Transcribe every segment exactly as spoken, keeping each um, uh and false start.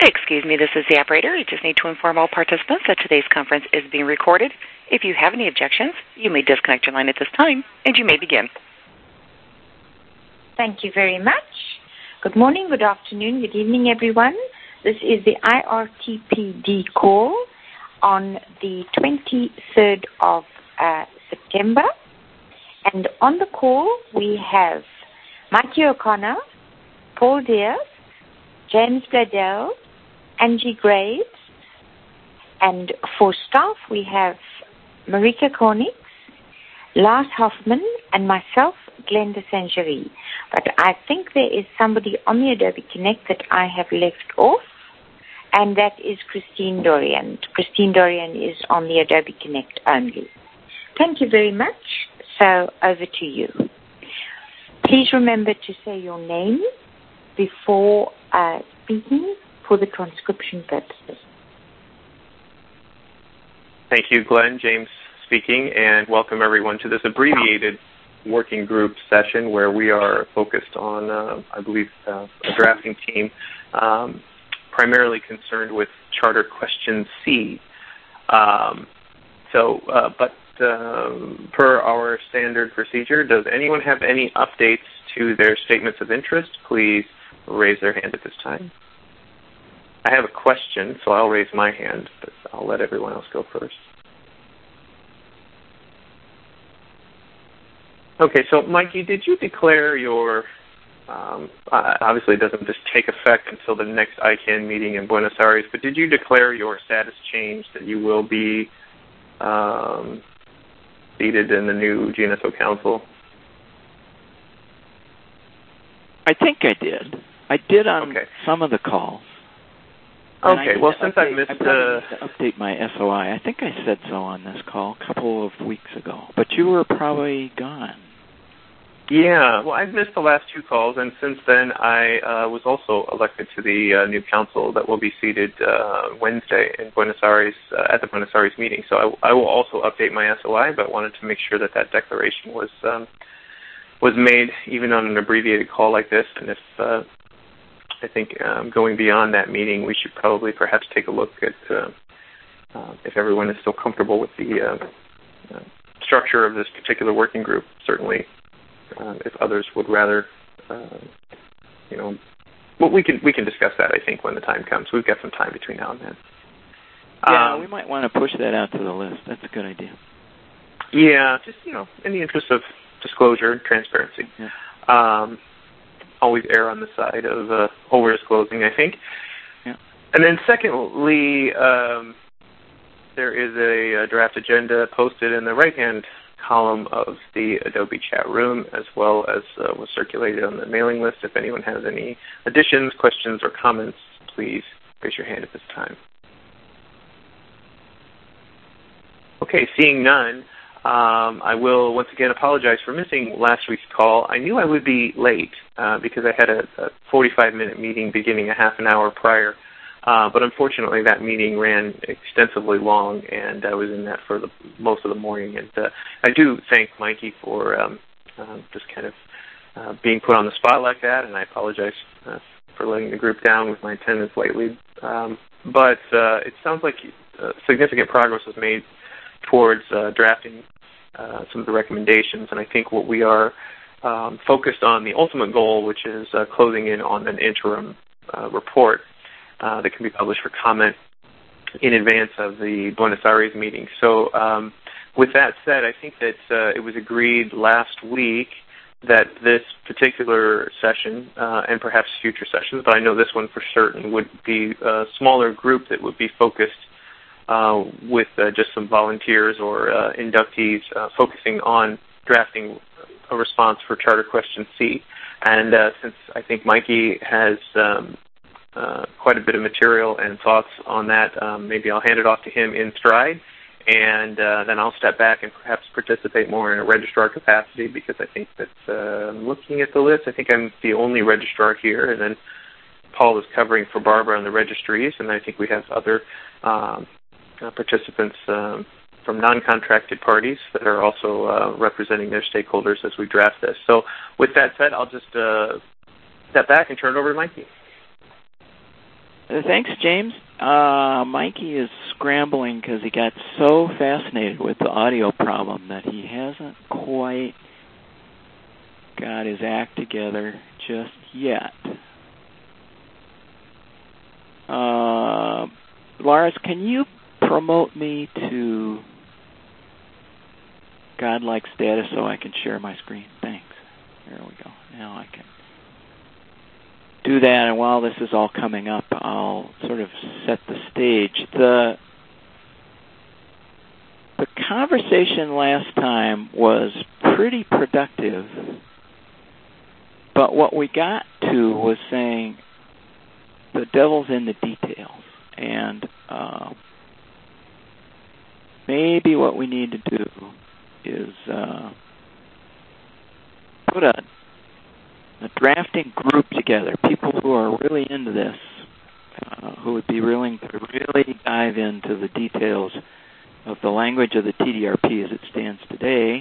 Excuse me, this is the operator. I just need to inform all participants that today's conference is being recorded. If you have any objections, you may disconnect your line at this time, and you may begin. Thank you very much. Good morning, good afternoon, good evening, everyone. This is the I R T P D call on the twenty-third of uh, September. And on the call, we have Mikey O'Connor, Paul Diaz, James Bladell, Angie Graves, and for staff we have Marika Konix, Lars Hoffman, and myself, Glenda Sangerie. But I think there is somebody on the Adobe Connect that I have left off, and that is Christine Dorian. Christine Dorian is on the Adobe Connect only. Thank you very much. So over to you. Please remember to say your name before uh, speaking for the transcription purposes. Thank you, Glenn. James speaking, and welcome everyone to this abbreviated working group session where we are focused on, uh, I believe, uh, a drafting team um, primarily concerned with Charter Question C. Um, so, uh, but uh, per our standard procedure, does anyone have any updates to their statements of interest? Please raise their hand at this time. I have a question, so I'll raise my hand, but I'll let everyone else go first. Okay, so Mikey, did you declare your, um, obviously it doesn't just take effect until the next I CANN meeting in Buenos Aires, but did you declare your status change that you will be um, seated in the new G N S O Council? I think I did. I did on okay. some of the calls. Okay, well, since update, I missed... I probably need to update my S O I. I think I said so on this call a couple of weeks ago, but you were probably gone. Yeah, well, I've missed the last two calls, and since then I uh, was also elected to the uh, new council that will be seated uh, Wednesday in Buenos Aires, uh, at the Buenos Aires meeting. So I, I will also update my S O I, but wanted to make sure that that declaration was um, was made even on an abbreviated call like this, and if... Uh, I think um, going beyond that meeting, we should probably perhaps take a look at uh, uh, if everyone is still comfortable with the uh, uh, structure of this particular working group. Certainly, uh, if others would rather, uh, you know, well, we can we can discuss that. I think when the time comes, we've got some time between now and then. Yeah, um, we might want to push that out to the list. That's a good idea. Yeah, just you know, in the interest of disclosure and transparency. Yeah. Um, always err on the side of uh, over-disclosing, I think. Yeah. And then secondly, um, there is a, a draft agenda posted in the right-hand column of the Adobe chat room, as well as uh, was circulated on the mailing list. If anyone has any additions, questions, or comments, please raise your hand at this time. Okay, seeing none, Um, I will once again apologize for missing last week's call. I knew I would be late uh, because I had a, a forty-five minute meeting beginning a half an hour prior. Uh, but unfortunately, that meeting ran extensively long, and I was in that for the, most of the morning. And uh, I do thank Mikey for um, uh, just kind of uh, being put on the spot like that, and I apologize uh, for letting the group down with my attendance lately. Um, but uh, it sounds like uh, significant progress was made towards uh, drafting uh, some of the recommendations, and I think what we are um, focused on, the ultimate goal, which is uh, closing in on an interim uh, report uh, that can be published for comment in advance of the Buenos Aires meeting. So um, with that said, I think that uh, it was agreed last week that this particular session, uh, and perhaps future sessions, but I know this one for certain, would be a smaller group that would be focused Uh, with uh, just some volunteers or uh, inductees uh, focusing on drafting a response for Charter Question C. And uh, since I think Mikey has um, uh, quite a bit of material and thoughts on that, um, maybe I'll hand it off to him in stride, and uh, then I'll step back and perhaps participate more in a registrar capacity, because I think that uh, looking at the list, I think I'm the only registrar here, and then Paul is covering for Barbara on the registries, and I think we have other um, Uh, participants um, from non-contracted parties that are also uh, representing their stakeholders as we draft this. So with that said, I'll just uh, step back and turn it over to Mikey. Uh, thanks, James. Uh, Mikey is scrambling because he got so fascinated with the audio problem that he hasn't quite got his act together just yet. Uh, Lars, can you promote me to godlike status so I can share my screen? Thanks. There we go. Now I can do that, and while this is all coming up, I'll sort of set the stage. The the conversation last time was pretty productive, but what we got to was saying the devil's in the details, and uh, maybe what we need to do is uh, put a a drafting group together, people who are really into this, uh, who would be willing to really dive into the details of the language of the T D R P as it stands today,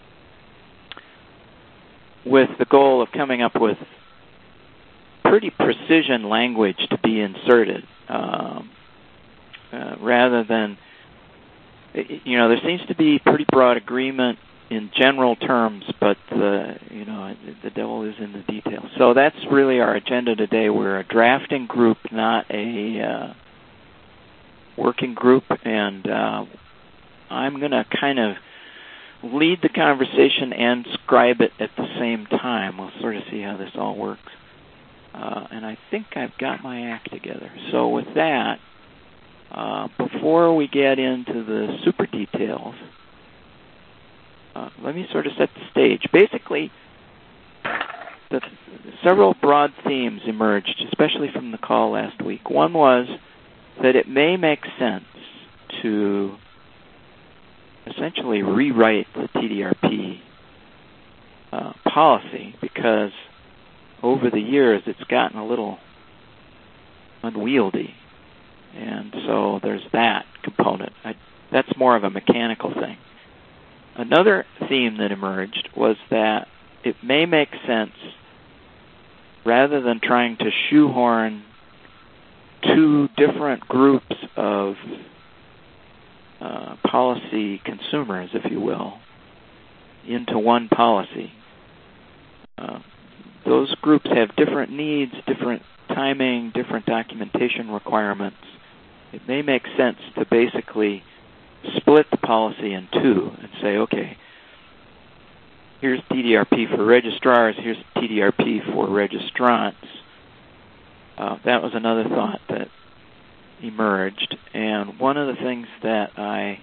with the goal of coming up with pretty precision language to be inserted, um, uh, rather than, you know, there seems to be pretty broad agreement in general terms, but the you know the devil is in the details. So that's really our agenda today. We're a drafting group, not a uh, working group, and uh, I'm going to kind of lead the conversation and scribe it at the same time. We'll sort of see how this all works. Uh, and I think I've got my act together. So with that, uh, before we get into the super details, Uh, let me sort of set the stage. Basically, the, several broad themes emerged, especially from the call last week. One was that it may make sense to essentially rewrite the T D R P uh, policy, because over the years it's gotten a little unwieldy. And so there's that component. I, that's more of a mechanical thing. Another theme that emerged was that it may make sense, rather than trying to shoehorn two different groups of uh, policy consumers, if you will, into one policy. Uh, those groups have different needs, different timing, different documentation requirements. It may make sense to basically split the policy in two and say, okay, here's T D R P for registrars, here's T D R P for registrants. Uh, that was another thought that emerged. And one of the things that I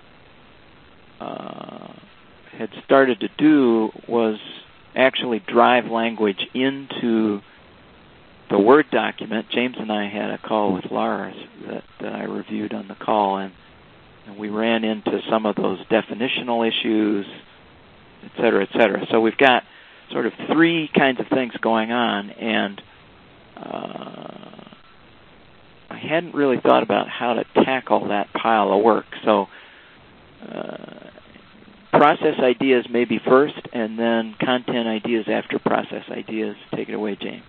uh, had started to do was actually drive language into the Word document. James and I had a call with Lars that, that I reviewed on the call, and And we ran into some of those definitional issues, et cetera, et cetera. So we've got sort of three kinds of things going on, and uh, I hadn't really thought about how to tackle that pile of work. So uh, process ideas maybe first, and then content ideas after process ideas. Take it away, James.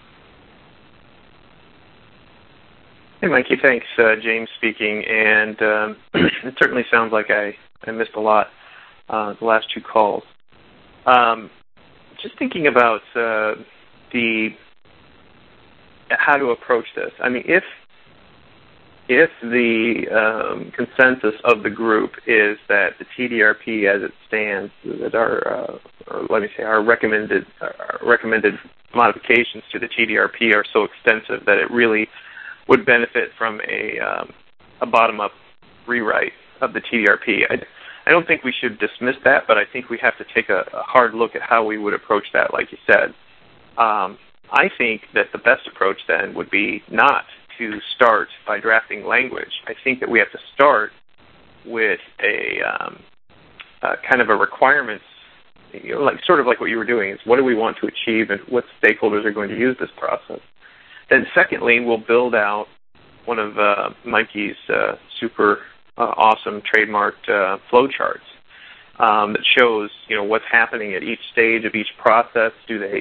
Hey, Mikey, thanks. Uh, James speaking, and um, it certainly sounds like I, I missed a lot uh, the last two calls. Um, just thinking about uh, the how to approach this. I mean, if if the um, consensus of the group is that the T D R P as it stands, that our, uh, or let me say, our recommended our recommended modifications to the T D R P are so extensive that it really would benefit from a um, a bottom-up rewrite of the T D R P. I, I don't think we should dismiss that, but I think we have to take a, a hard look at how we would approach that, like you said. Um, I think that the best approach then would be not to start by drafting language. I think that we have to start with a um, uh, kind of a requirements, you know, like sort of like what you were doing, is what do we want to achieve and what stakeholders are going to use this process. Then secondly, we'll build out one of uh, Mikey's uh, super uh, awesome trademarked uh, flowcharts um, that shows, you know, what's happening at each stage of each process. Do they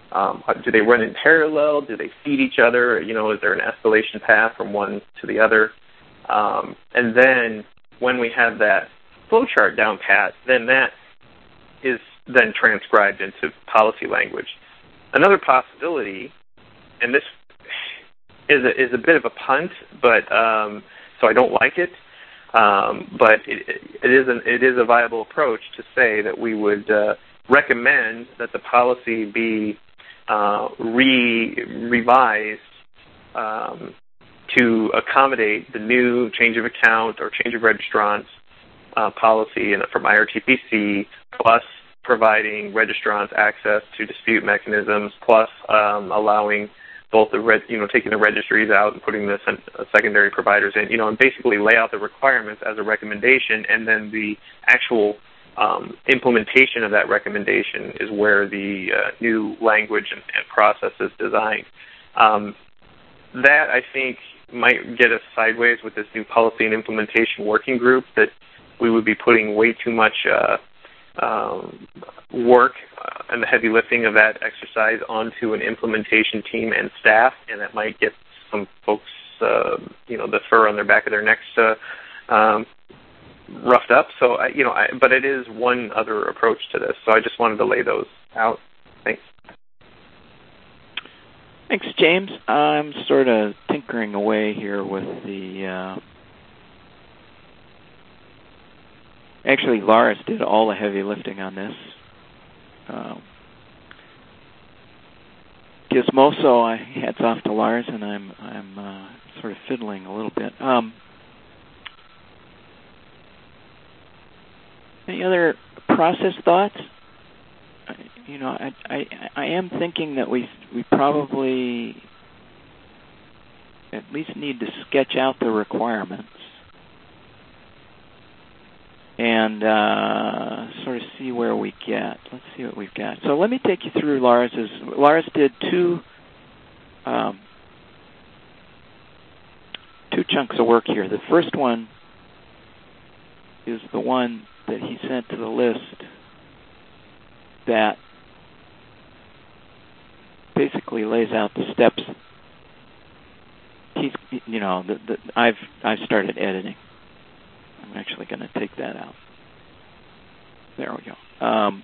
Um, do they run in parallel? Do they feed each other? You know, is there an escalation path from one to the other? Um, and then when we have that flowchart down pat, then that is then transcribed into policy language. Another possibility, and this is a, is a bit of a punt, but um, so I don't like it. Um, but it, it is an, it is a viable approach to say that we would uh, recommend that the policy be uh, re revised um, to accommodate the new change of account or change of registrants uh, policy and from I R T P C, plus providing registrants access to dispute mechanisms, plus um, allowing both the, reg- you know, taking the registries out and putting the secondary providers in, you know, and basically lay out the requirements as a recommendation, and then the actual um, implementation of that recommendation is where the uh, new language and, and process is designed. Um, that, I think, might get us sideways with this new policy and implementation working group, that we would be putting way too much uh, Um, work uh, and the heavy lifting of that exercise onto an implementation team and staff, and that might get some folks, uh, you know, the fur on their back of their necks uh, um, roughed up. So, I, you know, I, but it is one other approach to this. So I just wanted to lay those out. Thanks. Thanks, James. I'm sort of tinkering away here with the. Uh Actually, Lars did all the heavy lifting on this. Um, Gizmoso, I hats off to Lars, and I'm I'm uh, sort of fiddling a little bit. Um, any other process thoughts? I, you know, I, I I am thinking that we we probably at least need to sketch out the requirements and uh, sort of see where we get. Let's see what we've got. So let me take you through Lars's. Lars did two um, two chunks of work here. The first one is the one that he sent to the list that basically lays out the steps. He's, you know, the, the, I've I've started editing. I'm actually going to take that out. There we go. Um,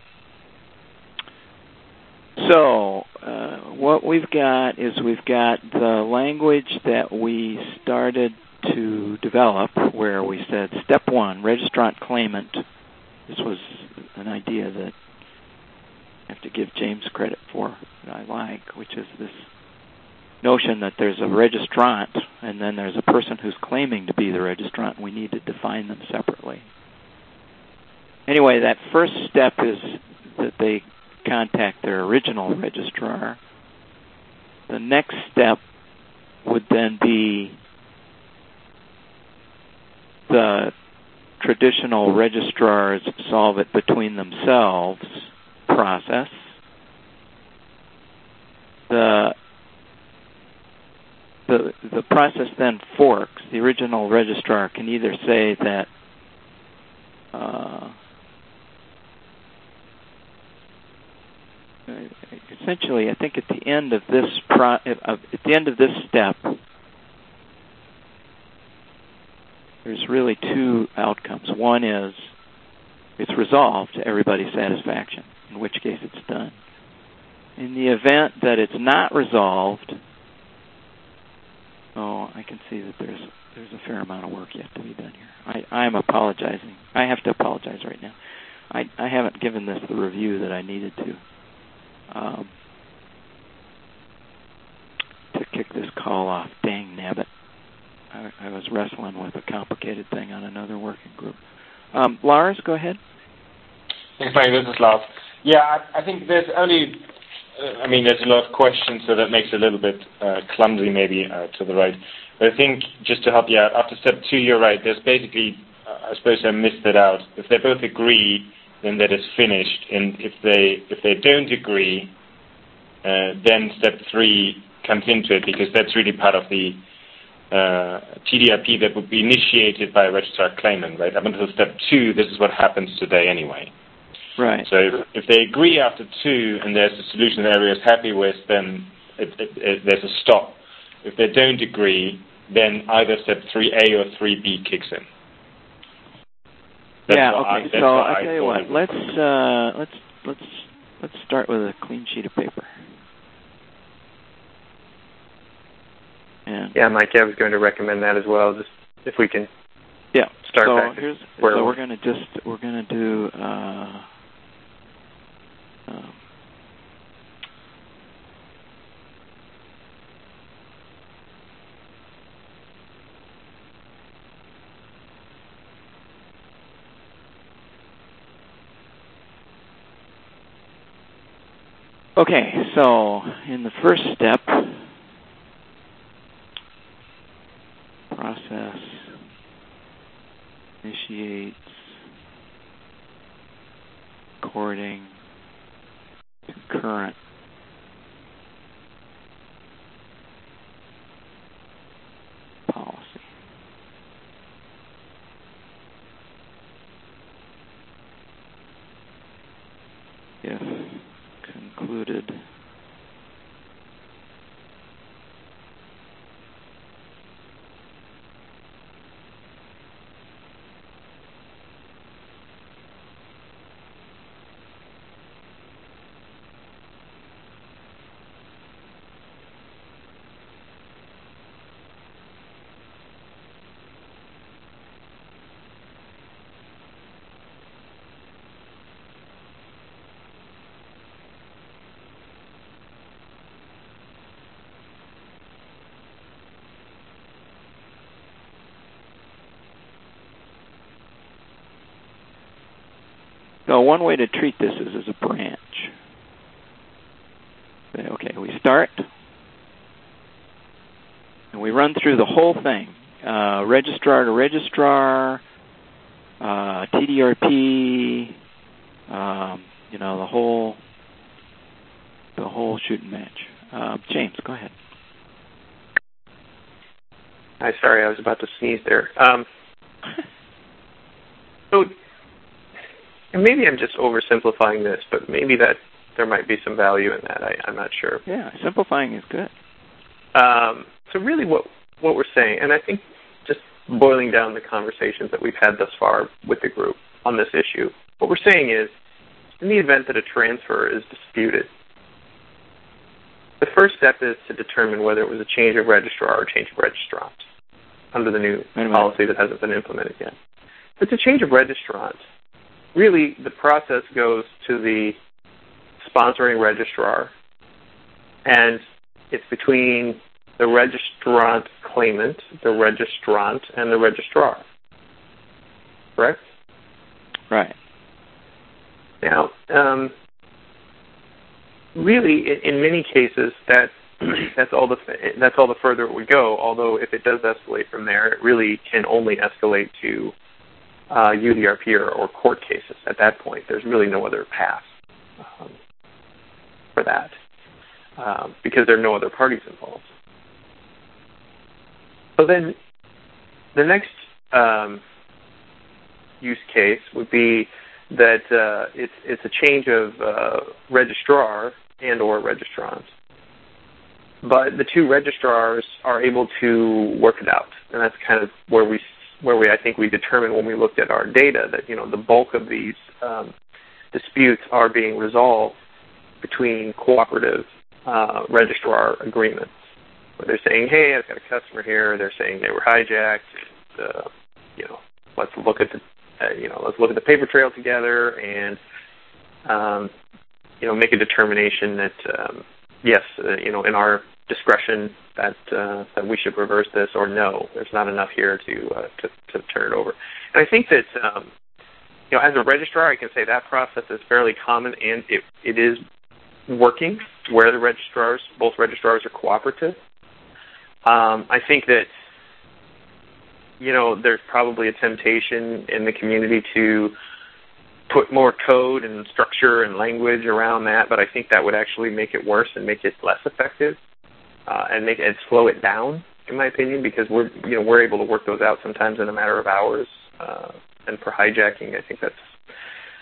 so uh, what we've got is we've got the language that we started to develop, where we said step one, registrant claimant. This was an idea that I have to give James credit for, that I like, which is this notion that there's a registrant and then there's a person who's claiming to be the registrant. We need to define them separately. Anyway, that first step is that they contact their original registrar. The next step would then be the traditional registrars solve it between themselves process. The The, the process then forks. The original registrar can either say that uh, essentially, I think at the end of this pro, at the end of this step, there's really two outcomes. One is it's resolved to everybody's satisfaction, in which case it's done. In the event that it's not resolved, oh, I can see that there's there's a fair amount of work yet to be done here. I, I am apologizing. I have to apologize right now. I, I haven't given this the review that I needed to um, to kick this call off. Dang nabbit. I, I was wrestling with a complicated thing on another working group. Um, Lars, go ahead. Thanks, Frank. This is Lars. Yeah, I, I think there's only... I mean, there's a lot of questions, so that makes it a little bit uh, clumsy maybe uh, to the right. But I think, just to help you out, after step two, you're right. There's basically, uh, I suppose I missed it out. If they both agree, then that is finished. And if they if they don't agree, uh, then step three comes into it, because that's really part of the uh, T D I P that would be initiated by a registrar claimant, right? Up until step two, this is what happens today anyway. Right. So if, if they agree after two and there's a solution that everyone's happy with, then it, it, it, there's a stop. If they don't agree, then either step three A or three B kicks in. That's yeah. I, Okay. So I tell you what. Let's uh, let's let's let's start with a clean sheet of paper. And yeah, Mike, I was going to recommend that as well. Just if we can. Yeah. Start so back here's where so we're we're going to just we're going to do. Uh, um, Okay, so in the first step, process initiates recording concurrent policy. If concluded, so one way to treat this is as a branch. Okay, we start, and we run through the whole thing, uh, registrar to registrar, uh, T D R P, um, you know, the whole, the whole shoot and match. Uh, James, go ahead. Hi, sorry, I was about to sneeze there. Um, so, and maybe I'm just oversimplifying this, but maybe that there might be some value in that. I, I'm not sure. Yeah, simplifying is good. Um, so really what what we're saying, and I think just boiling down the conversations that we've had thus far with the group on this issue, what we're saying is, in the event that a transfer is disputed, the first step is to determine whether it was a change of registrar or change of registrant under the new policy that hasn't been implemented yet. If it's a change of registrant, really the process goes to the sponsoring registrar, and it's between the registrant claimant, the registrant, and the registrar. Correct? Right. Now, um, really, in, in many cases, that that's all the that's all the further it would go. Although, if it does escalate from there, it really can only escalate to uh, U D R P or, or court cases. At that point, there's really no other path um, for that um, because there are no other parties involved. So then, the next um, use case would be that uh, it's it's a change of uh, registrar and or registrant. But the two registrars are able to work it out, and that's kind of where we, where we, I think we determined when we looked at our data that you know the bulk of these um, disputes are being resolved between cooperative uh, registrar agreements. Where they're saying, "Hey, I've got a customer here." They're saying they were hijacked. Uh, you know, let's look at the, uh, you know, let's look at the paper trail together and um, you know make a determination that um, yes, uh, you know, in our discretion that uh, that we should reverse this, or no, there's not enough here to uh, to, to turn it over. And I think that um, you know, as a registrar, I can say that process is fairly common, and it it is working where the registrars, both registrars, are cooperative. Um, I think that you know there's probably a temptation in the community to put more code and structure and language around that, but I think that would actually make it worse and make it less effective. Uh, and make and slow it down, in my opinion, because we're you know we're able to work those out sometimes in a matter of hours. Uh, and for hijacking, I think that's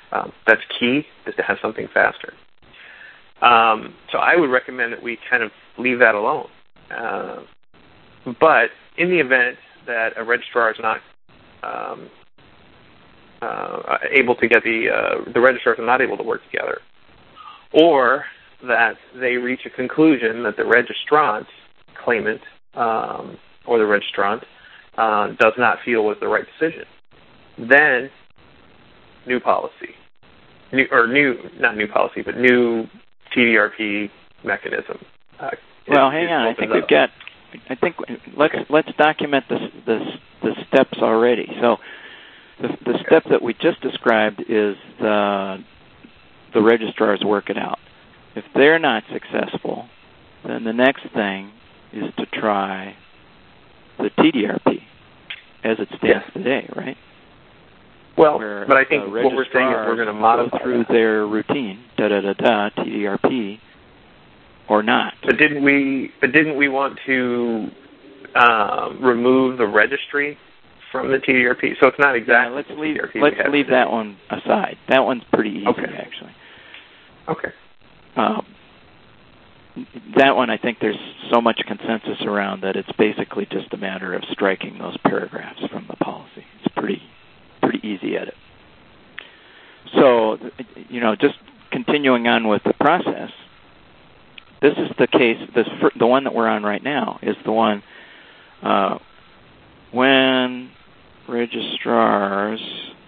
Um, that's key, is to have something faster. Um, so I would recommend that we kind of leave that alone. Uh, but in the event that a registrar is not um, uh, able to get the uh, the registrars are not able to work together, or that they reach a conclusion that the registrant claimant um, or the registrant uh, does not feel was the right decision, then new policy, new or new not new policy, but new T D R P mechanism. Uh, well, hang on. I think we've got. I think let's okay. let's document the the the steps already. So the the okay. step that we just described is the the registrars work it out. If they're not successful, then the next thing is to try the T D R P as it stands yes. today, right? Well, Where but I think what we're saying is we're going to modify through that. Their routine, da da da da, T D R P, or not. But didn't we? But didn't we want to um, remove the registry from the T D R P? So it's not exactly. Yeah, let's leave. Let's leave today. that one aside. That one's pretty easy, okay. actually. Okay. Um, that one, I think there's so much consensus around that it's basically just a matter of striking those paragraphs from the policy. It's pretty. Pretty easy edit. So, you know, just continuing on with the process, this is the case, this the one that we're on right now is the one uh, when registrars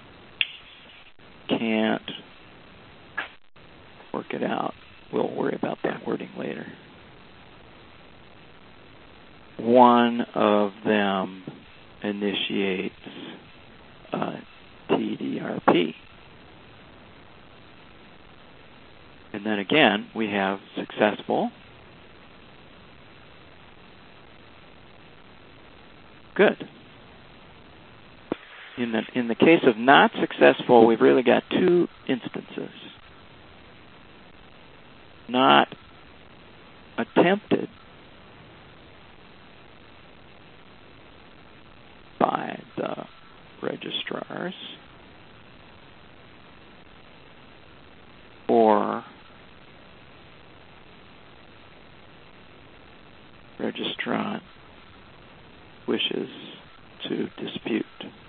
can't work it out. We'll worry about that wording later. One of them initiates Uh, T D R P. And then again, we have successful. Good. In the, in the case of not successful, we've really got two instances. Not attempted by the registrars, or registrant wishes to dispute.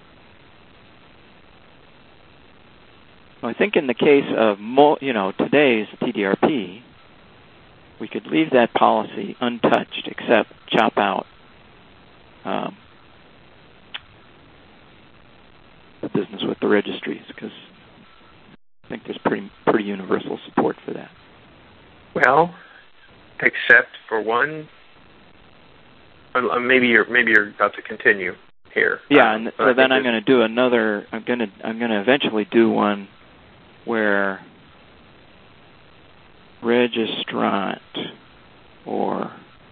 Well, I think in the case of mo- you know today's T D R P, we could leave that policy untouched except chop out um, the business with the registries, because I think there's pretty pretty universal support for that. Well, except for one, uh, maybe you're maybe you're about to continue here. Yeah, um, and so then I'm going to do another. I'm going to I'm going to eventually do one where registrant or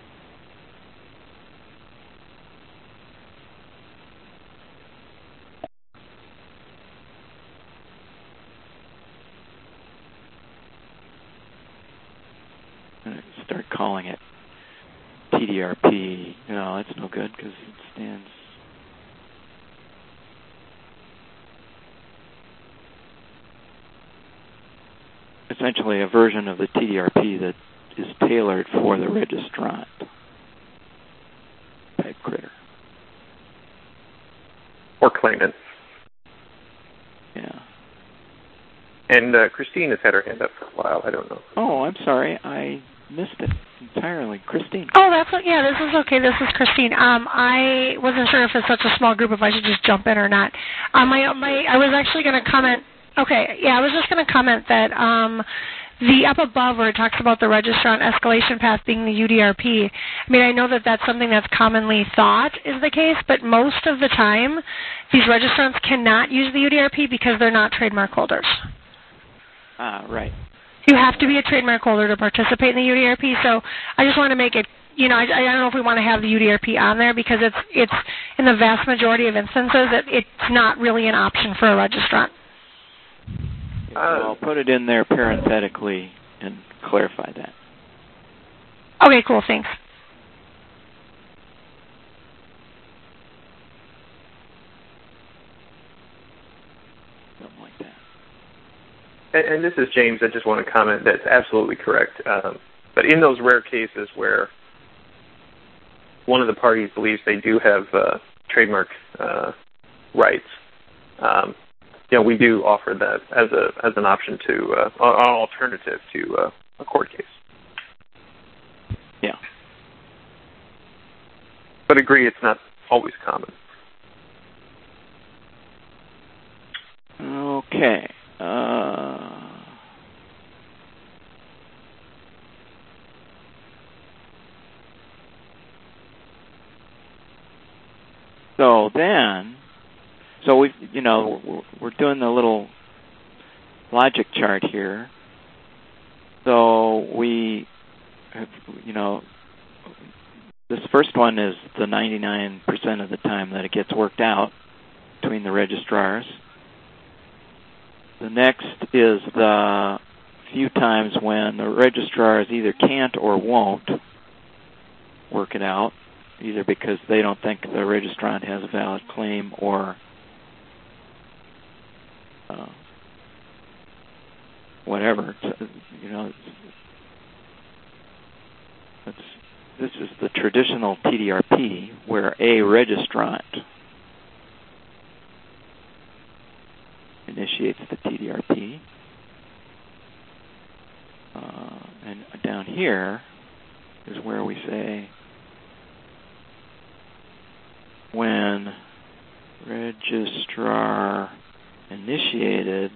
start calling it T D R P. No, that's no good because it stands. Essentially a version of the T D R P that is tailored for the registrant type critter. Or claimant. Yeah. And uh, Christine has had her hand up for a while. I don't know. Oh, I'm sorry. I missed it entirely. Christine. Oh, that's yeah. This is okay. This is Christine. Um, I wasn't sure if it's such a small group if I should just jump in or not. Um, my my I was actually going to comment. Okay, yeah, I was just going to comment that um, the up above where it talks about the registrant escalation path being the U D R P. I mean, I know that that's something that's commonly thought is the case, but most of the time, these registrants cannot use the U D R P because they're not trademark holders. Ah, right. You have to be a trademark holder to participate in the U D R P. So I just want to make it, you know, I, I don't know if we want to have the U D R P on there because it's it's in the vast majority of instances it, it's not really an option for a registrant. So I'll put it in there parenthetically and clarify that. Okay, cool. Thanks. Something like that. and, and this is James. I just want to comment. That's absolutely correct. Um, but in those rare cases where one of the parties believes they do have uh, trademark uh, rights, um, you know, we do offer that as a as an option to uh, an alternative to uh, a court case. Yeah. But agree, it's not always common. Okay. Uh, so then, so we, you know, we're doing the little logic chart here. So we, have, you know, this first one is the ninety-nine percent of the time that it gets worked out between the registrars. The next is the few times when the registrars either can't or won't work it out, either because they don't think the registrant has a valid claim or uh, whatever. You know, it's, it's, this is the traditional T D R P where a registrant initiates the T D R P. Uh, and down here is where we say when registrar initiated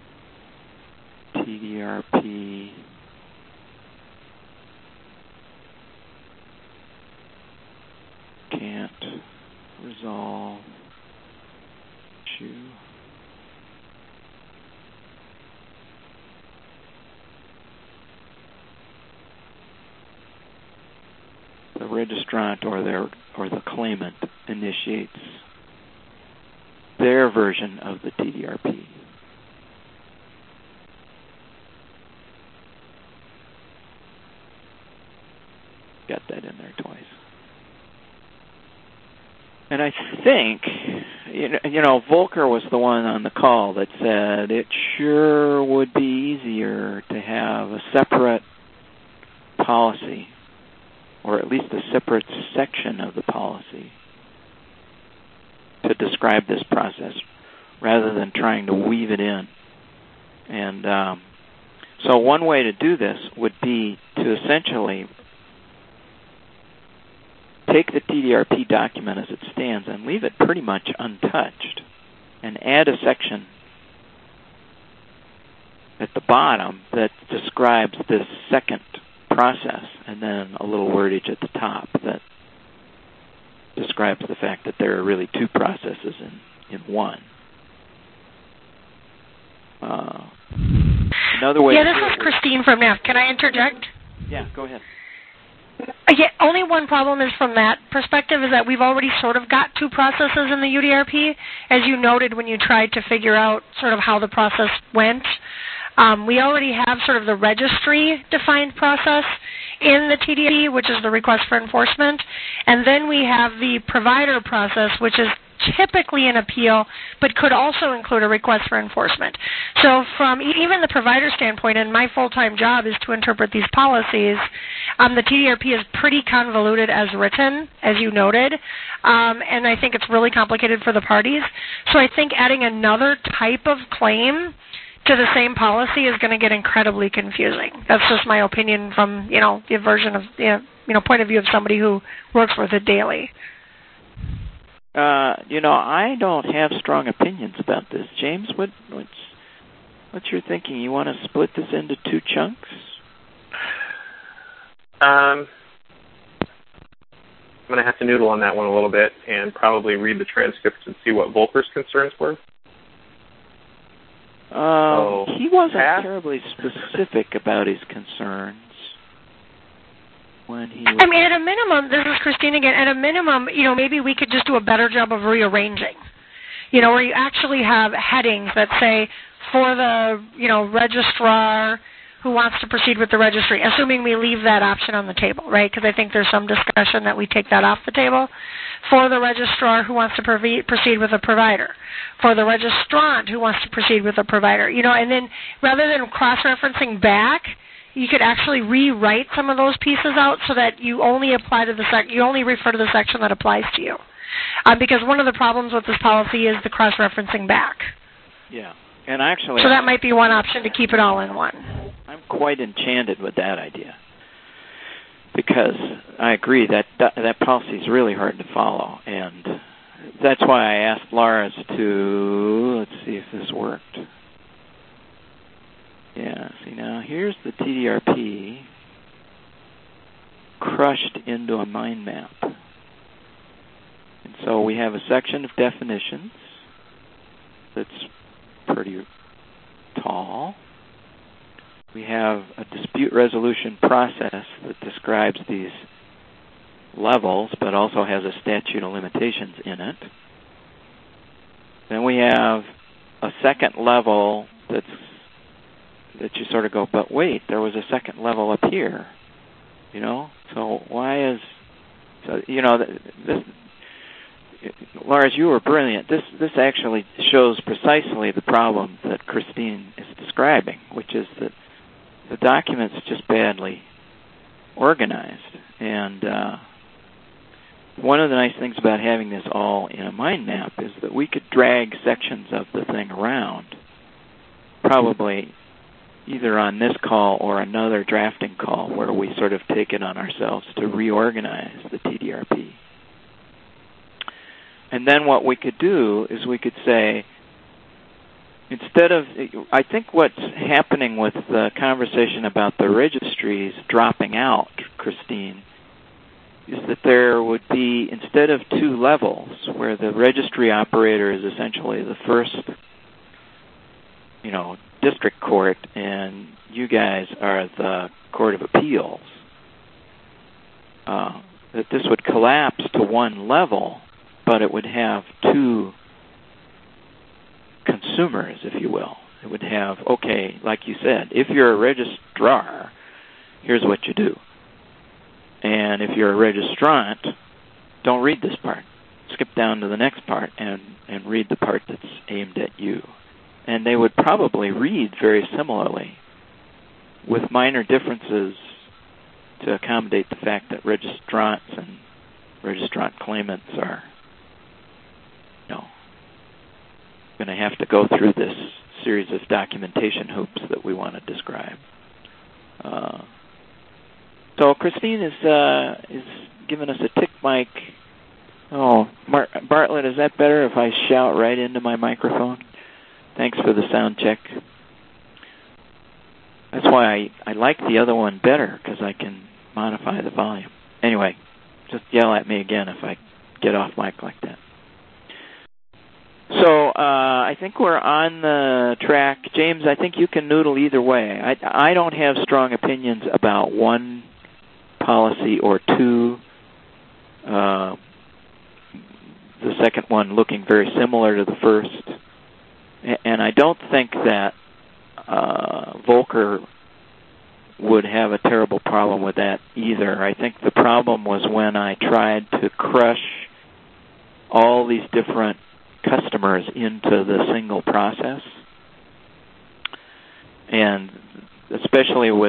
T D R P can't resolve issue. The registrant or their or the claimant initiates their version of the T D R P. Got that in there twice. And I think, you know, you know, Volker was the one on the call that said it sure would be easier to have a separate policy, or at least a separate section of the policy, to describe this process, rather than trying to weave it in. And um, so one way to do this would be to essentially take the T D R P document as it stands and leave it pretty much untouched, and add a section at the bottom that describes this second process, and then a little wordage at the top that describes the fact that there are really two processes in, in one. Uh, another way. Yeah, this is Christine from N A F. Can I interject? Yeah, go ahead. Yeah, only one problem is from that perspective is that we've already sort of got two processes in the U D R P, as you noted when you tried to figure out sort of how the process went. Um, we already have sort of the registry-defined process in the T D R P, which is the request for enforcement, and then we have the provider process, which is typically an appeal, but could also include a request for enforcement. So from even the provider standpoint, and my full-time job is to interpret these policies, um, the T D R P is pretty convoluted as written, as you noted, um, and I think it's really complicated for the parties. So I think adding another type of claim to the same policy is going to get incredibly confusing. That's just my opinion from, you know, the version of, you know, point of view of somebody who works with it daily. Uh, you know, I don't have strong opinions about this. James, what, what's, what's your thinking? You want to split this into two chunks? Um, I'm going to have to noodle on that one a little bit and probably read the transcripts and see what Volker's concerns were. Um, oh, he wasn't half? terribly specific about his concerns when he was... I mean, at a minimum, this is Christine again, at a minimum, you know, maybe we could just do a better job of rearranging, you know, where you actually have headings that say, for the, you know, registrar who wants to proceed with the registry, assuming we leave that option on the table, right? Because I think there's some discussion that we take that off the table. For the registrar who wants to proceed with a provider. For the registrant who wants to proceed with a provider. You know, and then rather than cross-referencing back, you could actually rewrite some of those pieces out so that you only apply to the sec- you only refer to the section that applies to you. Um, because one of the problems with this policy is the cross-referencing back. Yeah, and actually... So that might be one option to keep it all in one. I'm quite enchanted with that idea. Because I agree that that policy is really hard to follow. And that's why I asked Lars to... Let's see if this worked. Yeah, see now, here's the T D R P crushed into a mind map. And so we have a section of definitions that's pretty tall. We have a dispute resolution process that describes these levels, but also has a statute of limitations in it. Then we have a second level that's that you sort of go, but wait, there was a second level up here, you know? So why is, so you know, this, Lars, you were brilliant. This this actually shows precisely the problem that Christine is describing, which is that the document's just badly organized. And uh, one of the nice things about having this all in a mind map is that we could drag sections of the thing around, probably either on this call or another drafting call where we sort of take it on ourselves to reorganize the T D R P. And then what we could do is we could say, instead of, I think what's happening with the conversation about the registries dropping out, Christine, is that there would be, instead of two levels, where the registry operator is essentially the first, you know, district court, and you guys are the Court of Appeals, uh, that this would collapse to one level, but it would have two consumers, if you will. It would have, okay, like you said, if you're a registrar, here's what you do. And if you're a registrant, don't read this part. Skip down to the next part and, and read the part that's aimed at you. And they would probably read very similarly, with minor differences to accommodate the fact that registrants and registrant claimants are, you know, going to have to go through this series of documentation hoops that we want to describe. Uh, so Christine is uh, is giving us a tick mic. Oh, Mar- Bartlett, is that better if I shout right into my microphone? Thanks for the sound check. That's why I, I like the other one better, because I can modify the volume. Anyway, just yell at me again if I get off mic like that. So uh, I think we're on the track. James, I think you can noodle either way. I, I don't have strong opinions about one policy or two. Uh, the second one looking very similar to the first. And I don't think that uh, Volcker would have a terrible problem with that either. I think the problem was when I tried to crush all these different customers into the single process. And especially with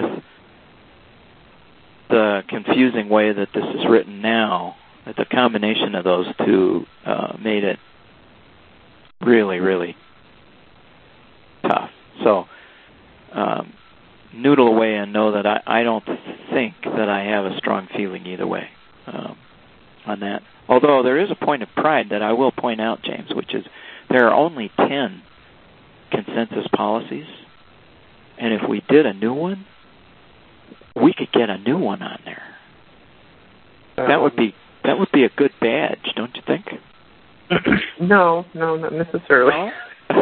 the confusing way that this is written now, that the combination of those two uh, made it really, really tough. So um, noodle away and know that I, I don't think that I have a strong feeling either way um, on that. Although there is a point of pride that I will point out, James, which is there are only ten consensus policies, and if we did a new one, we could get a new one on there. Um, that would be that would be a good badge, don't you think? No, no, not necessarily. No?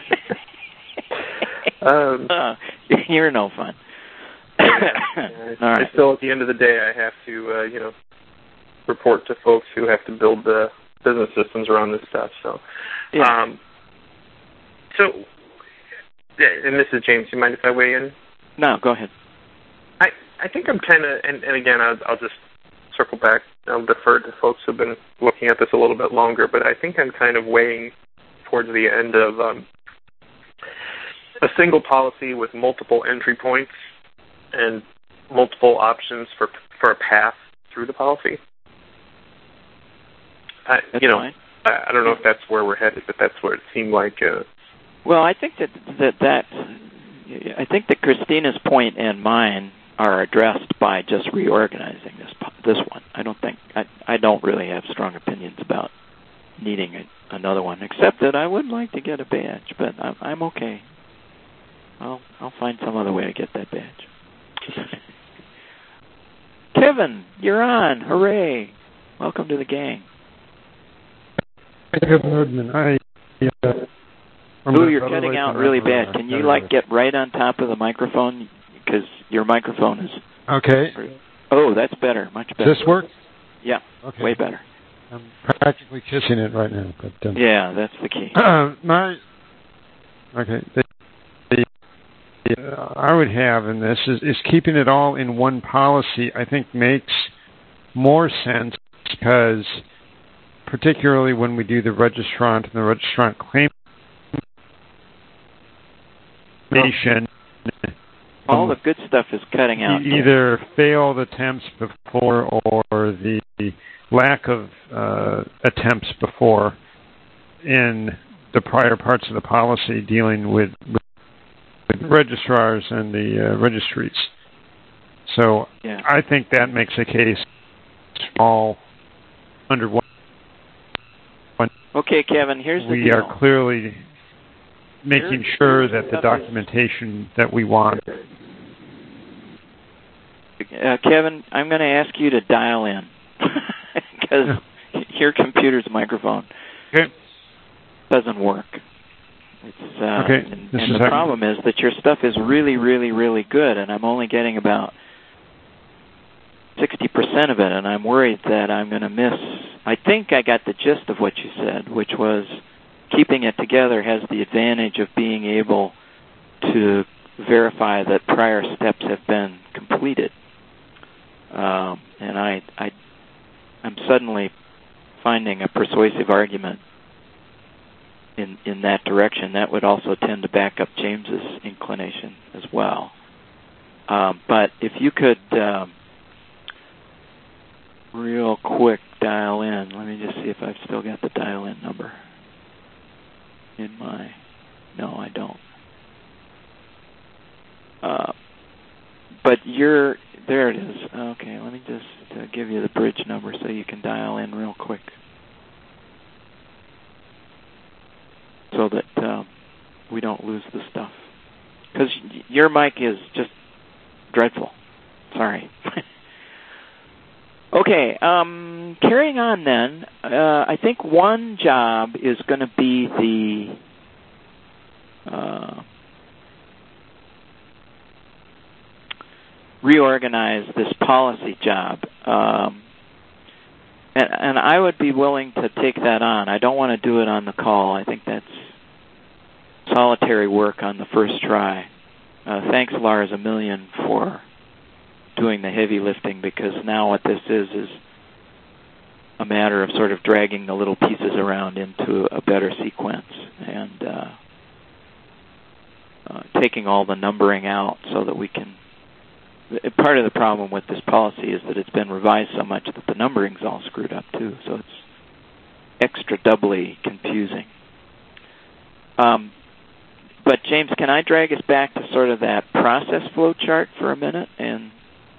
um, uh, you're no fun. yeah, All right. Still, at the end of the day, I have to, uh, you know, report to folks who have to build the business systems around this stuff. So, yeah. um, so, and this is James. Do you mind if I weigh in? No, go ahead. I, I think I'm kind of, and, and again, I'll, I'll just circle back. I'll defer to folks who've been looking at this a little bit longer, but I think I'm kind of weighing towards the end of um, a single policy with multiple entry points and multiple options for for a path through the policy. I, you know, I, I don't know if that's where we're headed, but that's where it seemed like. Uh, well, I think that that that I think that Christina's point and mine are addressed by just reorganizing this this one. I don't think I I don't really have strong opinions about needing a, another one, except that I would like to get a badge, but I'm, I'm okay. I'll I'll find some other way to get that badge. Kevin, you're on! Hooray! Welcome to the gang. Kevin Erdman. I. Uh, Ooh, you're cutting out really bad. Can you like get right on top of the microphone because your microphone is. Okay. Oh, that's better. Much better. Does this work? Yeah. Okay. Way better. I'm practically kissing it right now. But um, yeah, that's the key. Uh, my. Okay. The, the, uh, I would have in this is, is keeping it all in one policy. I think makes more sense because, particularly when we do the registrant and the registrant claim. All the good stuff is cutting out. Either failed attempts before or the lack of uh, attempts before in the prior parts of the policy dealing with, with, with registrars and the uh, registries. So yeah. I think that makes a case all under one. Okay, Kevin, here's the we deal. are clearly making sure that the documentation that we want. Uh, Kevin, I'm going to ask you to dial in because yeah. your computer's microphone okay. doesn't work. It's, uh, okay. And, this and is the problem is that your stuff is really, really, really good, and I'm only getting about sixty percent of it, and I'm worried that I'm going to miss. I think I got the gist of what you said, which was keeping it together has the advantage of being able to verify that prior steps have been completed. Um, and I, I, I'm suddenly finding a persuasive argument in in that direction. That would also tend to back up James's inclination as well. Um, but if you could um, real quick dial in. Let me just see if I've still got the dial-in number in my... No, I don't. Uh, but you're... There it is. Okay, let me just uh, give you the bridge number so you can dial in real quick. So that um, we don't lose the stuff. Because y- your mic is just dreadful. Sorry. Okay, um, carrying on then, uh, I think one job is going to be the uh, reorganize this policy job. Um, and, and I would be willing to take that on. I don't want to do it on the call. I think that's solitary work on the first try. Uh, thanks, Lars, a million for doing the heavy lifting, because now what this is is a matter of sort of dragging the little pieces around into a better sequence and uh, uh, taking all the numbering out so that we can... Part of the problem with this policy is that it's been revised so much that the numbering's all screwed up too, so it's extra doubly confusing. Um, but James, can I drag us back to sort of that process flow chart for a minute and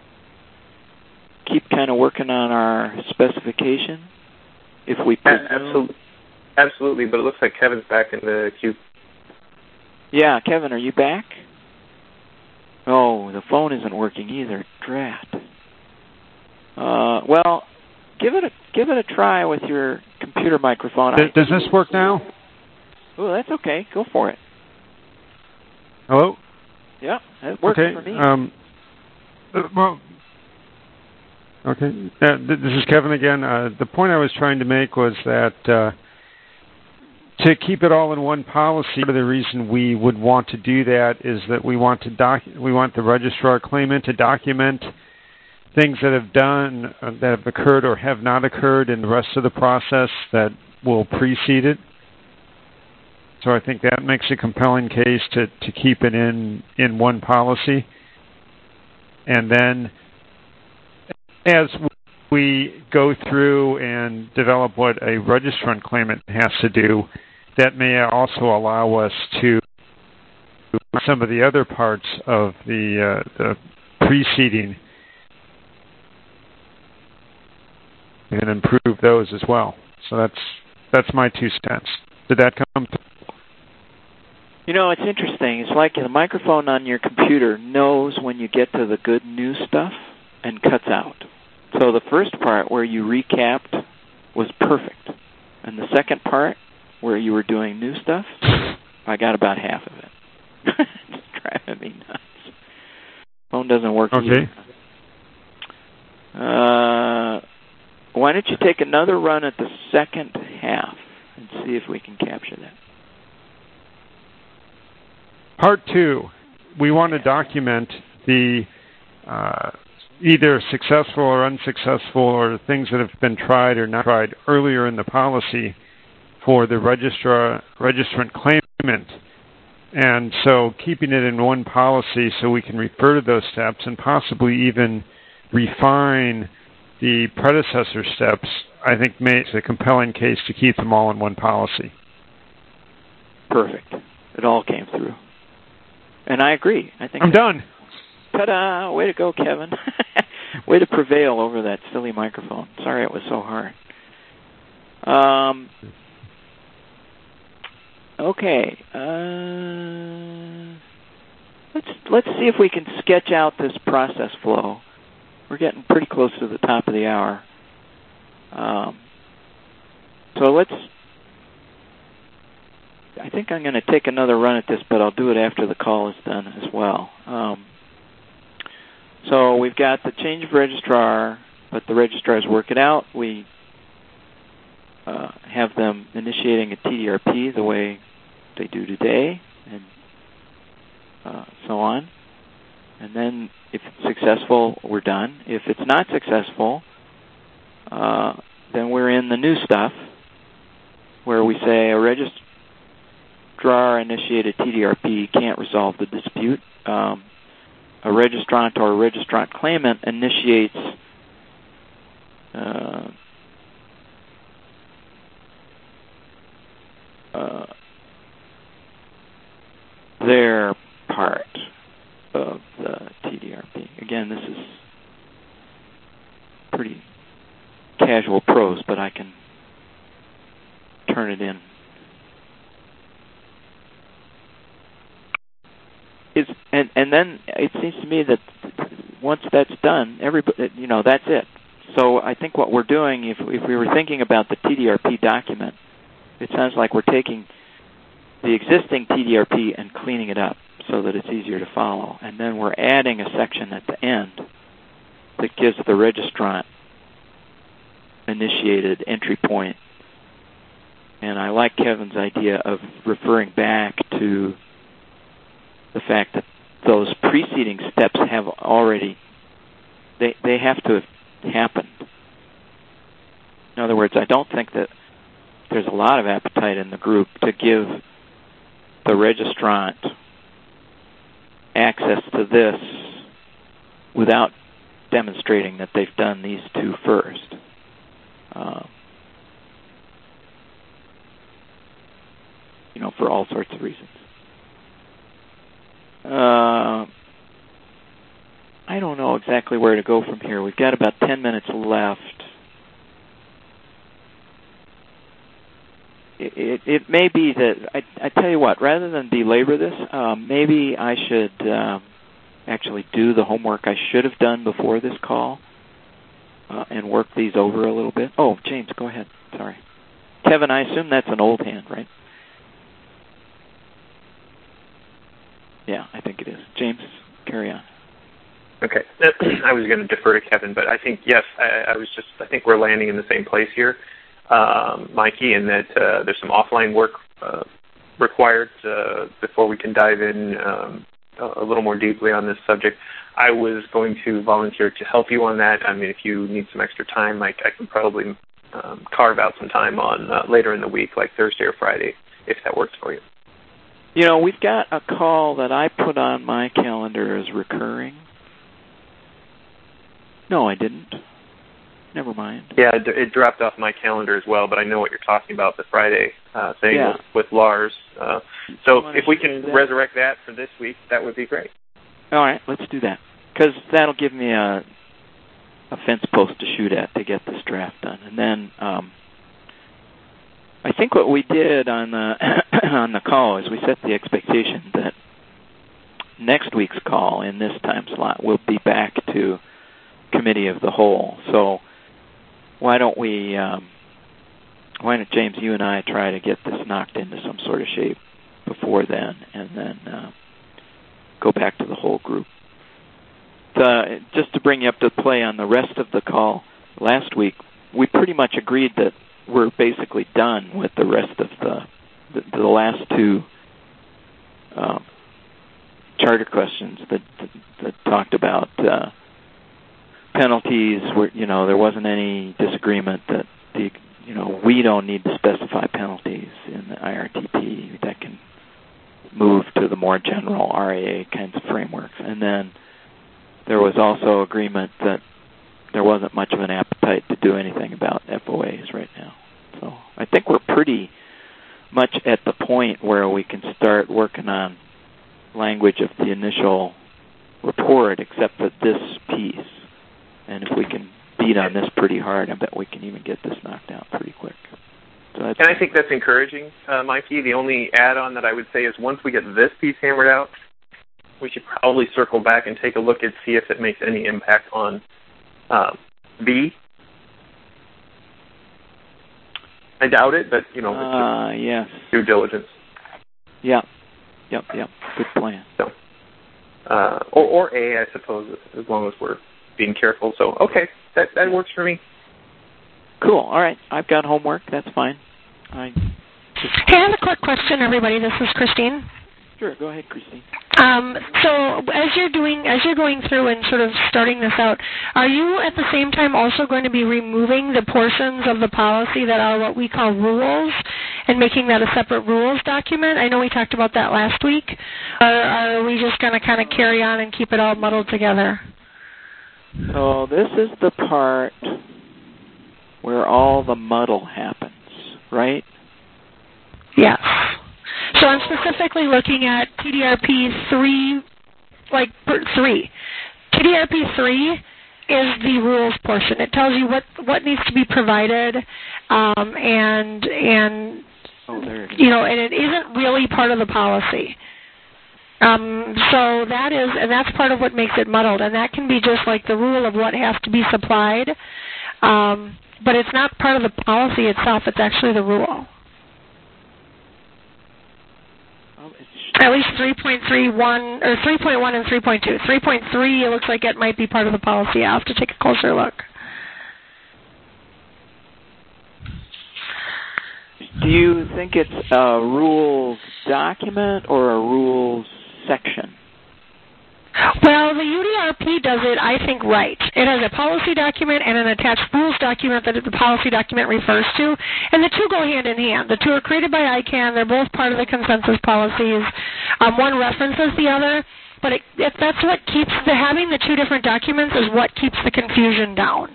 keep kind of working on our specification? If we absolutely, absolutely, but it looks like Kevin's back in the queue. Yeah, Kevin, are you back? Oh, the phone isn't working either. Drat. Uh, well, give it a give it a try with your computer microphone. Does, does this work now? Oh, that's okay. Go for it. Hello? Yeah, it works okay. for me. Um, uh, well. Okay, uh, th- this is Kevin again. Uh, the point I was trying to make was that uh, to keep it all in one policy, part of the reason we would want to do that is that we want to doc we want the registrar claimant to document things that have done uh, that have occurred or have not occurred in the rest of the process that will precede it. So I think that makes a compelling case to, to keep it in, in one policy. And then as we go through and develop what a registrant claimant has to do, that may also allow us to some of the other parts of the, uh, the preceding and improve those as well. So that's that's my two cents. Did that come through? You know, it's interesting. It's like the microphone on your computer knows when you get to the good new stuff and cuts out. So the first part where you recapped was perfect. And the second part where you were doing new stuff, I got about half of it. It's driving me nuts. Phone doesn't work Okay. either. Uh, why don't you take another run at the second half and see if we can capture that. Part two, we want to document the uh, either successful or unsuccessful or things that have been tried or not tried earlier in the policy for the registrar, registrant claimant. And so keeping it in one policy so we can refer to those steps and possibly even refine the predecessor steps, I think makes a compelling case to keep them all in one policy. Perfect. It all came through. And I agree. I think I'm done. Ta-da! Way to go, Kevin. Way to prevail over that silly microphone. Sorry it was so hard. Um. Okay. Uh, let's let's see if we can sketch out this process flow. We're getting pretty close to the top of the hour. Um, so let's. I think I'm going to take another run at this, but I'll do it after the call is done as well. Um, so we've got the change of registrar, but the registrars work it out. We uh, have them initiating a T D R P the way they do today, and uh, so on. And then if it's successful, we're done. If it's not successful, uh, then we're in the new stuff, where we say a registrar initiated T D R P can't resolve the dispute. Um, a registrant or a registrant claimant initiates uh, uh, their part of the T D R P. Again, this is pretty casual prose, but I can turn it in. It's, and and then it seems to me that once that's done, everybody, you know, that's it. So I think what we're doing, if if we were thinking about the T D R P document, it sounds like we're taking the existing T D R P and cleaning it up so that it's easier to follow. And then we're adding a section at the end that gives the registrant initiated entry point. And I like Kevin's idea of referring back to the fact that those preceding steps have already, they they have to have happened. In other words, I don't think that there's a lot of appetite in the group to give the registrant access to this without demonstrating that they've done these two first. Uh, you know, for all sorts of reasons. Uh, I don't know exactly where to go from here. We've got about ten minutes left. It, it, it may be that, I, I tell you what, rather than belabor this, um, maybe I should um, actually do the homework I should have done before this call uh, and work these over a little bit. Oh, James, go ahead. Sorry. Kevin, I assume that's an old hand, right? Yeah, I think it is. James, carry on. Okay. I was going to defer to Kevin, but I think, yes, I, I was just, I think we're landing in the same place here. um, Mikey, and that uh, there's some offline work uh, required uh, before we can dive in um, a little more deeply on this subject. I was going to volunteer to help you on that. I mean, if you need some extra time, Mike, I can probably um, carve out some time on uh, later in the week, like Thursday or Friday, if that works for you. You know, we've got a call that I put on my calendar as recurring. No, I didn't. Never mind. Yeah, it, it dropped off my calendar as well, but I know what you're talking about, the Friday uh, thing yeah. with, with Lars. Uh, so if we can that? resurrect that for this week, that would be great. All right, let's do that, because that'll give me a, a fence post to shoot at to get this draft done. And then um, I think what we did on the, on the call is we set the expectation that next week's call in this time slot will be back to Committee of the Whole. So why don't we, um, why don't, James, you and I try to get this knocked into some sort of shape before then, and then uh, go back to the whole group. The, just to bring you up to play on the rest of the call last week, we pretty much agreed that we're basically done with the rest of the, the, the last two uh, charter questions that, that, that talked about uh, penalties. Where, you know, there wasn't any disagreement that the, you know, we don't need to specify penalties in the I R T P. That can move to the more general R A A kinds of frameworks. And then there was also agreement that there wasn't much of an appetite to do anything about F O As right now. So I think we're pretty much at the point where we can start working on language of the initial report, except for this piece. And if we can beat on this pretty hard, I bet we can even get this knocked out pretty quick. So that's and I think that's encouraging, uh, Mikey. The only add-on that I would say is once we get this piece hammered out, we should probably circle back and take a look and see if it makes any impact on uh, B. I doubt it, but, you know, uh, yes. due diligence. Yeah. Yep, yep. Good plan. So, uh, or, or A, I suppose, as long as we're being careful. So, okay, that, that works for me. Cool. All right. I've got homework. That's fine. I just... Hey, I have a quick question, everybody. This is Christine. Sure. Go ahead, Christine. Um, so as you're doing, as you're going through and sort of starting this out, are you at the same time also going to be removing the portions of the policy that are what we call rules and making that a separate rules document? I know we talked about that last week. Or are we just going to kind of carry on and keep it all muddled together? So this is the part where all the muddle happens, right? Yes. So I'm specifically looking at T D R P three, like three. T D R P three is the rules portion. It tells you what, what needs to be provided, um, and and oh, there it is. you know, and it isn't really part of the policy. Um, so that is, and that's part of what makes it muddled, and that can be just like the rule of what has to be supplied, um, but it's not part of the policy itself. It's actually the rule. At least three point three one, or three point one and three point two. three point three, it looks like it might be part of the policy. I'll have to take a closer look. Do you think it's a rules document or a rules section? Well, the U D R P does it, I think, right. It has a policy document and an attached rules document that the policy document refers to, and the two go hand in hand. The two are created by I CANN. They're both part of the consensus policies. Um, one references the other, but it, it, that's what keeps the having the two different documents is what keeps the confusion down.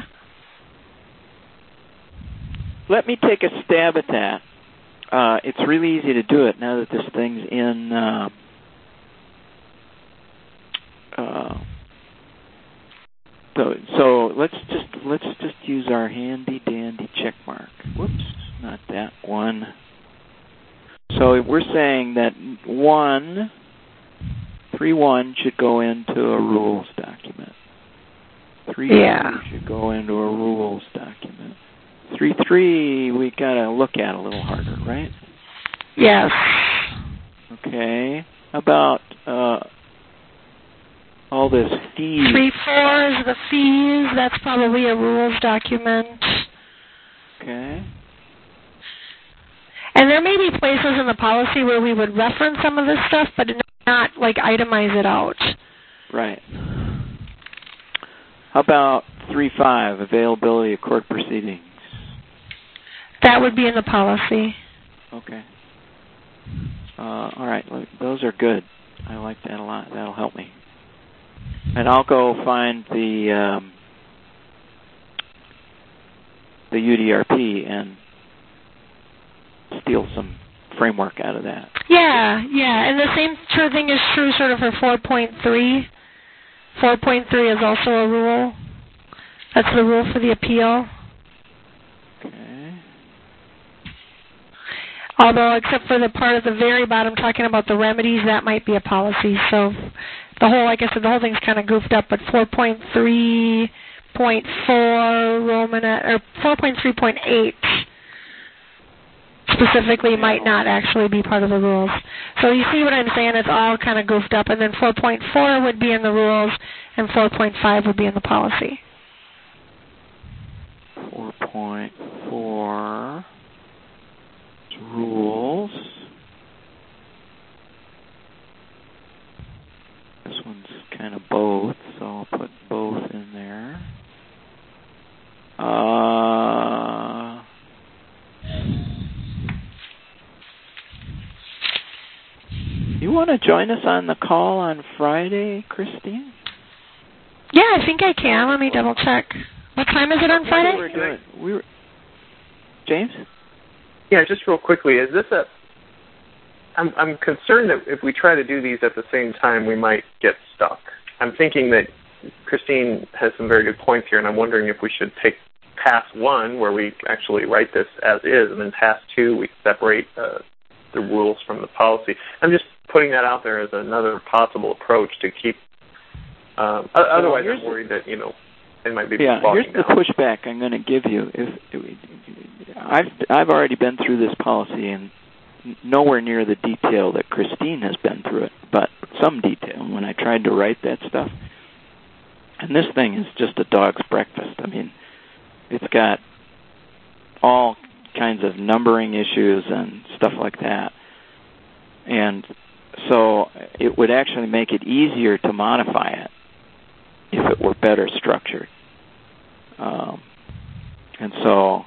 Let me take a stab at that. Uh, it's really easy to do it now that this thing's in. Uh, Uh, so, so let's just let's just use our handy dandy check mark. Whoops, not that one. So we're saying that one, three one should go into a rules document. Three yeah. two should go into a rules document. Three three we gotta look at a little harder, right? Yes. Okay. How about uh. all this fees? Three four is the fees. That's probably a rules document. Okay. And there may be places in the policy where we would reference some of this stuff, but not, like, itemize it out. Right. How about three point five, availability of court proceedings? That would be in the policy. Okay. Uh, all right. Those are good. I like that a lot. That'll help me. And I'll go find the um, the U D R P and steal some framework out of that. Yeah, yeah. And the same sort of thing is true sort of for four point three. four point three is also a rule. That's the rule for the appeal. Okay. Although, except for the part at the very bottom talking about the remedies, that might be a policy. So the whole, like I said, the whole thing's kind of goofed up, but four point three point four Roman, or four point three point eight specifically might not actually be part of the rules. So you see what I'm saying? It's all kind of goofed up. And then four point four would be in the rules, and four point five would be in the policy. four point four rules. This one's kind of both, so I'll put both in there. Uh... You want to join us on the call on Friday, Christine? Yeah, I think I can. Let me double check. What time is it on Friday? We were doing, we were, James? Yeah, just real quickly, is this a... I'm, I'm concerned that if we try to do these at the same time, we might get stuck. I'm thinking that Christine has some very good points here, and I'm wondering if we should take pass one, where we actually write this as is, and then pass two, we separate uh, the rules from the policy. I'm just putting that out there as another possible approach to keep... Um, otherwise, I'm worried that, you know, it might be yeah, here's down. the pushback I'm going to give you. If, if I've I've already been through this policy and nowhere near the detail that Christine has been through it, but some detail when I tried to write that stuff. And this thing is just a dog's breakfast. I mean, it's got all kinds of numbering issues and stuff like that. And so it would actually make it easier to modify it if it were better structured. Um, and so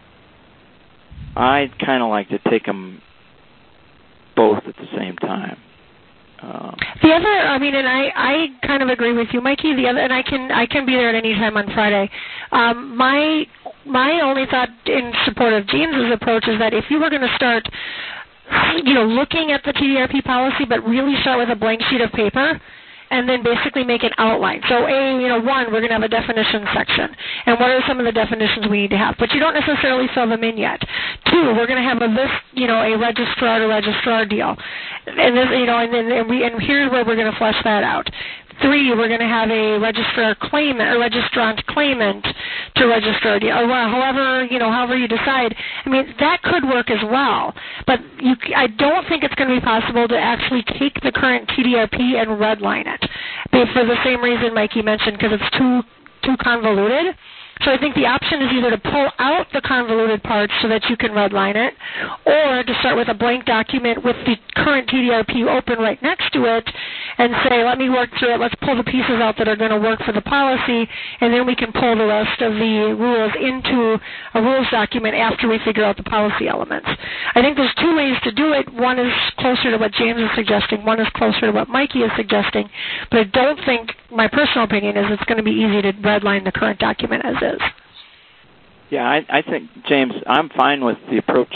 I'd kind of like to take them both at the same time. Um, the other, I mean, and I, I kind of agree with you, Mikey. The other, and I can, I can be there at any time on Friday. Um, my, my only thought in support of James's approach is that if you were going to start, you know, looking at the T D R P policy, but really start with a blank sheet of paper, and then basically make an outline. So, A, you know, one, we're going to have a definition section. And what are some of the definitions we need to have? But you don't necessarily fill them in yet. Two, we're going to have a list, you know, a registrar to registrar deal. And, this, you know, and, then, and, we, and here's where we're going to flesh that out. Three, we're going to have a registrar claimant, or registrant claimant to registrar deal, or however, you know, however you decide. I mean, that could work as well. But you, I don't think it's going to be possible to actually take the current T D R P and redline it, for the same reason Mikey mentioned, because it's too too convoluted. So I think the option is either to pull out the convoluted parts so that you can redline it, or to start with a blank document with the current T D R P open right next to it and say, let me work through it, let's pull the pieces out that are going to work for the policy, and then we can pull the rest of the rules into a rules document after we figure out the policy elements. I think there's two ways to do it. One is closer to what James is suggesting. One is closer to what Mikey is suggesting. But I don't think, my personal opinion is it's going to be easy to redline the current document as is. Yeah, I, I think, James, I'm fine with the approach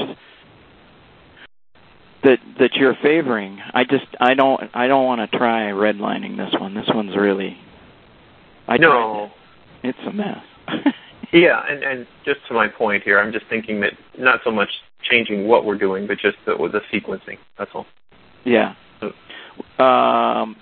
that that you're favoring. I just I don't I don't want to try redlining this one. This one's really I no, it. It's a mess. Yeah, and, and just to my point here, I'm just thinking that not so much changing what we're doing, but just the, the sequencing. That's all. Yeah. Um.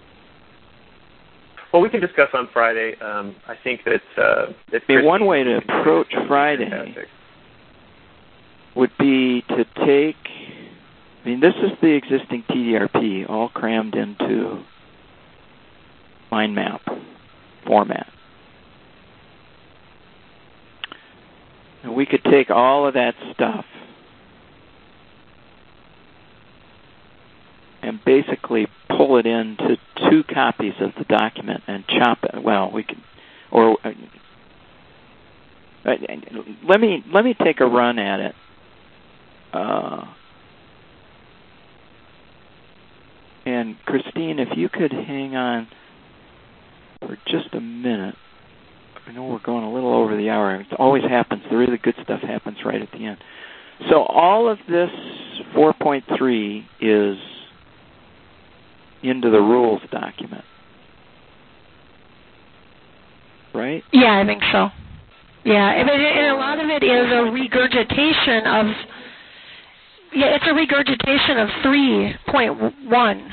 Well, we can discuss on Friday. Um, I think that uh, if I mean, one way to approach Friday fantastic. would be to take. I mean, this is the existing T D R P all crammed into mind map format. And we could take all of that stuff basically pull it into two copies of the document and chop it. Well, we can, or uh, let me let me take a run at it. Uh, and Christine, if you could hang on for just a minute. I know we're going a little over the hour. It always happens. The really good stuff happens right at the end. So all of this four point three is into the rules document, right? Yeah, I think so. Yeah, and, and a lot of it is a regurgitation of, yeah, it's a regurgitation of three point one.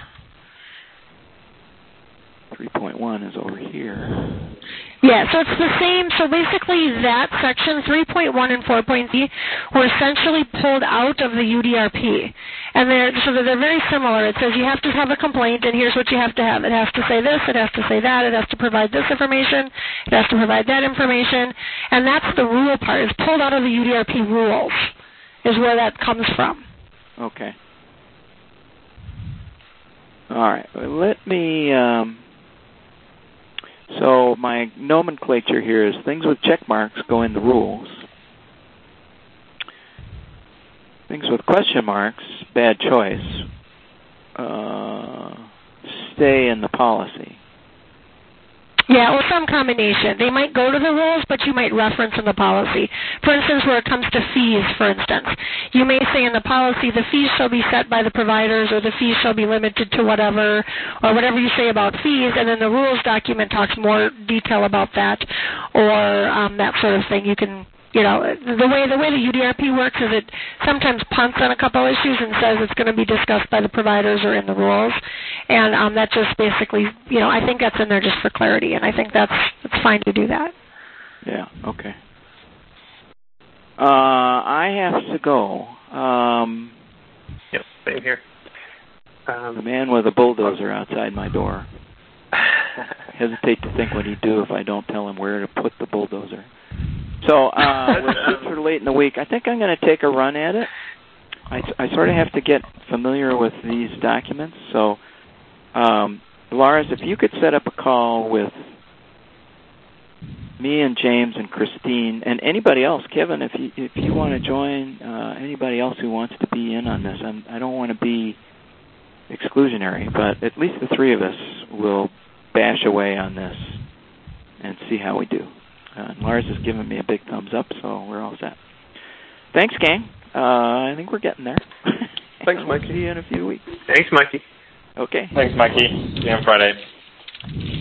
three point one is over here. Yeah, so it's the same. So basically that section, three point one and four point three, were essentially pulled out of the U D R P. And they're, so they're very similar. It says you have to have a complaint, and here's what you have to have. It has to say this, it has to say that, it has to provide this information, it has to provide that information. And that's the rule part. It's pulled out of the U D R P rules is where that comes from. Okay. All right. Let me... Um So my nomenclature here is things with check marks go in the rules. Things with question marks, bad choice, uh, stay in the policy. Yeah, or some combination. They might go to the rules, but you might reference in the policy. For instance, where it comes to fees, for instance, you may say in the policy the fees shall be set by the providers, or the fees shall be limited to whatever, or whatever you say about fees, and then the rules document talks more detail about that, or um, that sort of thing. You can, you know, the way the way the U D R P works is it sometimes punts on a couple issues and says it's going to be discussed by the providers or in the rules, and um, that just basically, you know, I think that's in there just for clarity, and I think that's it's fine to do that. Yeah. Okay. Uh, I have to go. Um, yep. Same here. Um, the man with a bulldozer outside my door. Hesitate to think what he'd do if I don't tell him where to put the bulldozer. So uh, we're super late in the week. I think I'm going to take a run at it. I, I sort of have to get familiar with these documents. So, um, Lars, if you could set up a call with me and James and Christine and anybody else, Kevin, if you if you want to join, uh, anybody else who wants to be in on this, I'm, I don't want to be exclusionary, but at least the three of us will bash away on this and see how we do. Uh, Lars has given me a big thumbs up, so we're all set. Thanks, gang. Uh, I think we're getting there. Thanks, Mikey. See you in a few weeks. Thanks, Mikey. Okay. Thanks, Mikey. See you on Friday.